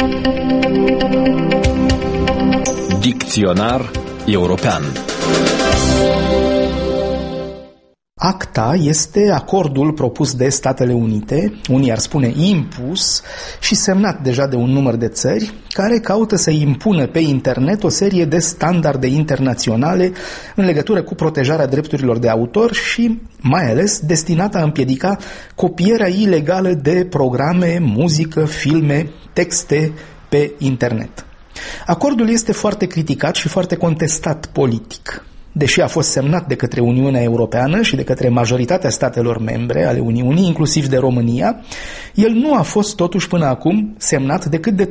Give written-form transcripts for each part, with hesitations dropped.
Dicționar european. ACTA este acordul propus de Statele Unite, unii ar spune impus și semnat deja de un număr de țări, care caută să impună pe internet o serie de standarde internaționale în legătură cu protejarea drepturilor de autor și, mai ales, destinată a împiedica copierea ilegală de programe, muzică, filme, texte pe internet. Acordul este foarte criticat și foarte contestat politic. Deși a fost semnat de către Uniunea Europeană și de către majoritatea statelor membre ale Uniunii, inclusiv de România, el nu a fost totuși până acum semnat decât de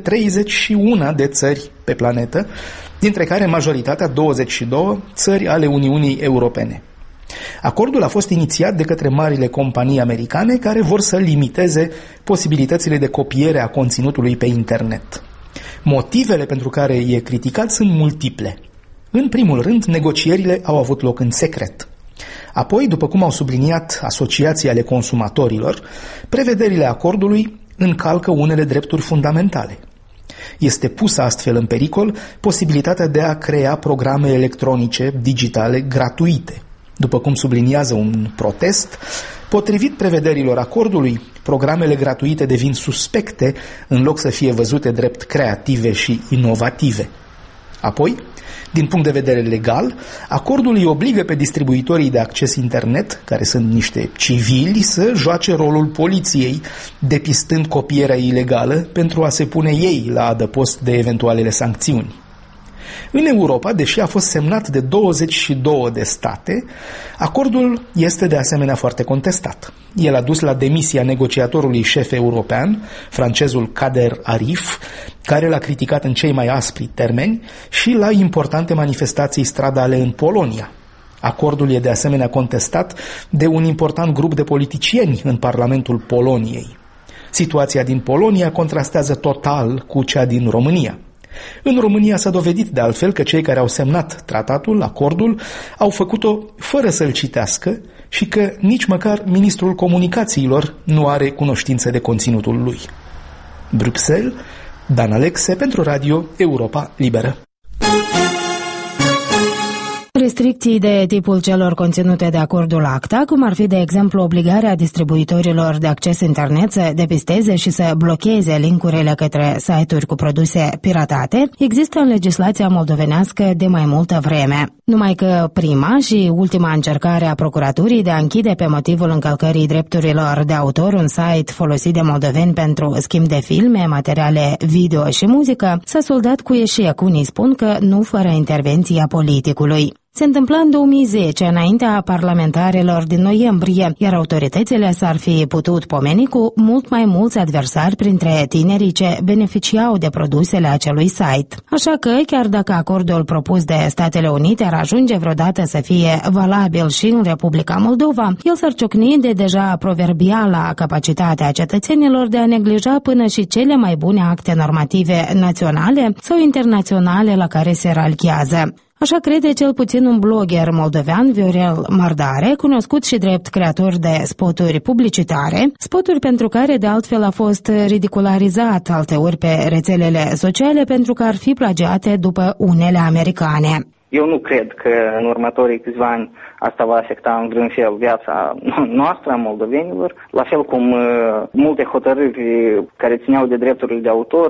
31 de țări pe planetă, dintre care majoritatea, 22, țări ale Uniunii Europene. Acordul a fost inițiat de către marile companii americane care vor să limiteze posibilitățile de copiere a conținutului pe internet. Motivele pentru care e criticat sunt multiple. În primul rând, negocierile au avut loc în secret. Apoi, după cum au subliniat asociații ale consumatorilor, prevederile acordului încalcă unele drepturi fundamentale. Este pusă astfel în pericol posibilitatea de a crea programe electronice, digitale, gratuite. După cum subliniază un protest, potrivit prevederilor acordului, programele gratuite devin suspecte în loc să fie văzute drept creative și inovative. Apoi, din punct de vedere legal, acordul îi obligă pe distribuitorii de acces internet, care sunt niște civili, să joace rolul poliției, depistând copierea ilegală pentru a se pune ei la adăpost de eventualele sancțiuni. În Europa, deși a fost semnat de 22 de state, acordul este de asemenea foarte contestat. El a dus la demisia negociatorului șef european, francezul Kader Arif, care l-a criticat în cei mai aspri termeni, și la importante manifestații stradale în Polonia. Acordul e de asemenea contestat de un important grup de politicieni în Parlamentul Poloniei. Situația din Polonia contrastează total cu cea din România. În România s-a dovedit de altfel că cei care au semnat tratatul, acordul, au făcut-o fără să-l citească și că nici măcar ministrul comunicațiilor nu are cunoștință de conținutul lui. Bruxelles, Dan Alexe pentru Radio Europa Liberă. Restricții de tipul celor conținute de acordul ACTA, cum ar fi, de exemplu, obligarea distribuitorilor de acces internet să depisteze și să blocheze linkurile către site-uri cu produse piratate, există în legislația moldovenească de mai multă vreme. Numai că prima și ultima încercare a procuraturii de a închide pe motivul încălcării drepturilor de autor un site folosit de moldoveni pentru schimb de filme, materiale video și muzică s-a soldat cu eșec. Unii spun că nu fără intervenția politicului. Se întâmpla în 2010, înaintea parlamentarelor din noiembrie, iar autoritățile s-ar fi putut pomeni cu mult mai mulți adversari printre tinerii ce beneficiau de produsele acelui site. Așa că, chiar dacă acordul propus de Statele Unite ar ajunge vreodată să fie valabil și în Republica Moldova, el s-ar ciocni de deja proverbiala capacitatea cetățenilor de a neglija până și cele mai bune acte normative naționale sau internaționale la care se ralchează. Așa crede cel puțin un blogger moldovean, Viorel Mardare, cunoscut și drept creator de spoturi publicitare, spoturi pentru care de altfel a fost ridicularizat alteori pe rețelele sociale pentru că ar fi plagiate după unele americane. Eu nu cred că în următorii câțiva ani asta va afecta în vreun fel viața noastră, a moldovenilor, la fel cum multe hotărâri care țineau de drepturile de autor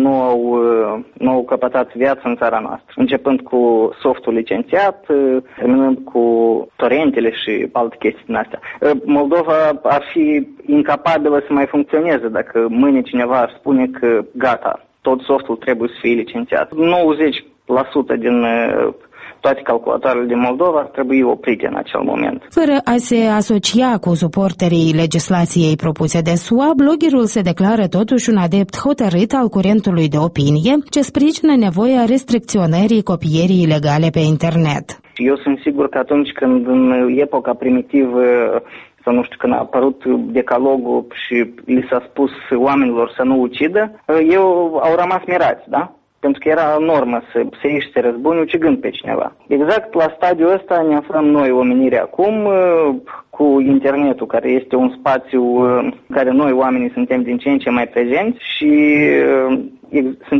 nu au căpătat viață în țara noastră. Începând cu softul licențiat, terminând cu torrentele și alte chestii din astea. Moldova ar fi incapabilă să mai funcționeze dacă mâine cineva ar spune că gata, tot softul trebuie să fie licențiat. 90% din toate calculatoarele din Moldova ar trebui oprite în acel moment. Fără a se asocia cu suporterii legislației propuse de SUA, bloggerul se declară totuși un adept hotărât al curentului de opinie ce sprijină nevoia restricționării copierii ilegale pe internet. Eu sunt sigur că atunci când în epoca primitivă sau nu știu, când a apărut decalogul și li s-a spus oamenilor să nu ucidă, au rămas mirați, da? Pentru că era normă să ieși să te răzbuni ucigând pe cineva. Exact la stadiul ăsta ne aflăm noi, omenirea, acum, cu internetul, care este un spațiu în care noi, oamenii, suntem din ce în ce mai prezenți și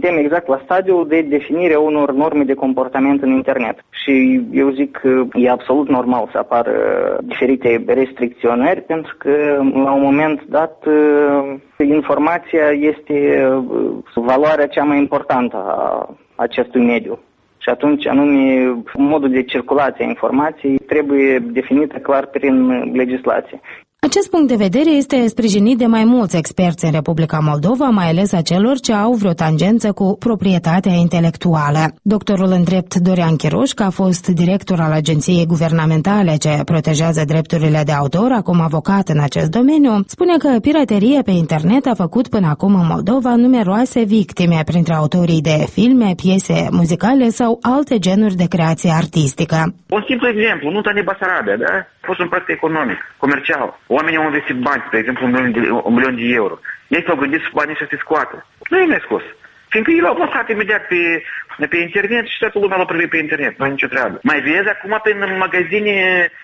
suntem exact la stadiul de definire unor norme de comportament în internet. Și eu zic că e absolut normal să apară diferite restricționări, pentru că la un moment dat informația este valoarea cea mai importantă a acestui mediu. Și atunci, anume, modul de circulație a informației trebuie definită clar prin legislație. Acest punct de vedere este sprijinit de mai mulți experți în Republica Moldova, mai ales a celor ce au vreo tangență cu proprietatea intelectuală. Doctorul în drept Dorian Chiruș, a fost director al agenției guvernamentale ce protejează drepturile de autor, acum avocat în acest domeniu, spune că pirateria pe internet a făcut până acum în Moldova numeroase victime printre autorii de filme, piese muzicale sau alte genuri de creație artistică. Un simplu exemplu, Nuta de Basarabia, da? A fost un proiect economic, comercial. Oamenii au investit bani, de exemplu, un milion de euro. Ei s-au gândit banii să se scoată. Nu i-a mai scos. Fiindcă ei l-au plasat imediat pe internet și toată lumea l-a privit pe internet. Nu e nicio treabă. Mai vezi acum prin magazine,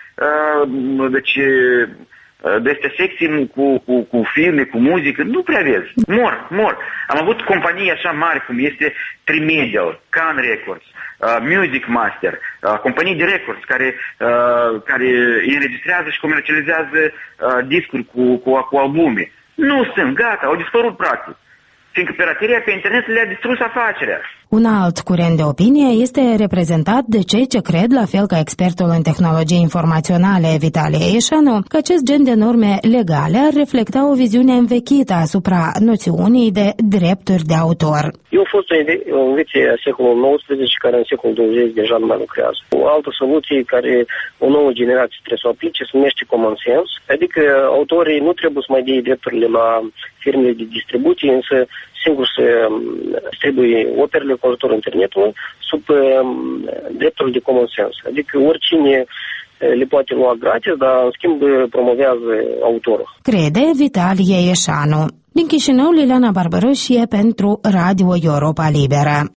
de astea secții cu filme, cu muzică, nu prea vezi. Mor. Am avut companii așa mari cum este Trimedial, Can Records, Music Master, companii de records care înregistrează și comercializează discuri cu albume. Nu sunt, gata, au dispărut practic. Fiindcă pirateria pe internet le-a distrus afacerea. Un alt curent de opinie este reprezentat de cei ce cred, la fel ca expertul în tehnologii informaționale Vitalie Ieșanu, că acest gen de norme legale ar reflecta o viziune învechită asupra noțiunii de drepturi de autor. Eu am fost în veche secolul XIX, care în secolul 20 deja nu mai lucrează. O altă soluție care o nouă generație trebuie să o aplice se numește common sense, adică autorii nu trebuie să mai dea drepturile la firmele de distribuție, însă singur să distribuie operele cu ajutorul internetului sub dreptul de common sense. Adică oricine le poate lua gratis, dar în schimb promovează autorul. Crede Vitalie Ieșanu. Din Chișinău, Liliana Barbăroșie pentru Radio Europa Liberă.